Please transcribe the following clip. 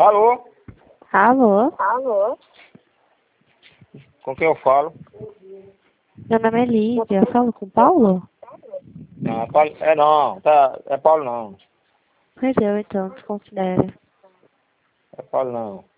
Alô? Alô? Alô? Com quem eu falo? Meu nome é Lívia. Eu falo com o Paulo? Não, é Paulo, não, tá, é Paulo não. Perdeu, então, desconsidera. É Paulo não.